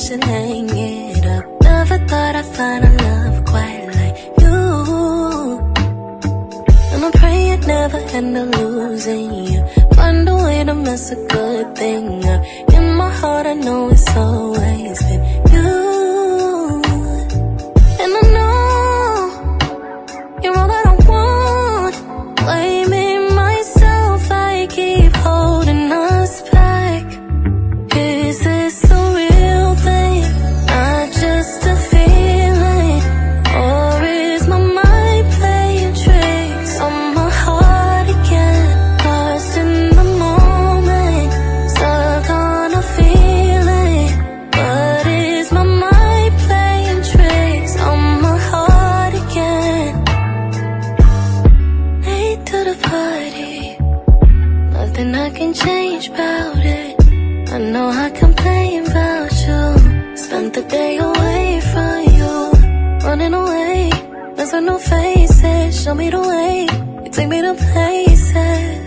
should hang it up. Never thought I'd find a love quite like you, and I pray I'd never end up losing you. Find a way to mess a good thing up. In my heart I know it's always been you, and I know you're all that I want. Blaming myself, I keep holding us back. Is this a real thing, not just a feeling? Or is my mind playing tricks on my heart again? Lost in the moment, stuck on a feeling. But is my mind playing tricks on my heart again? Late to the party, nothing I can change about it. I know I complain about you. Spent the day away from you, running away, there's no faces. Show me the way, you take me to places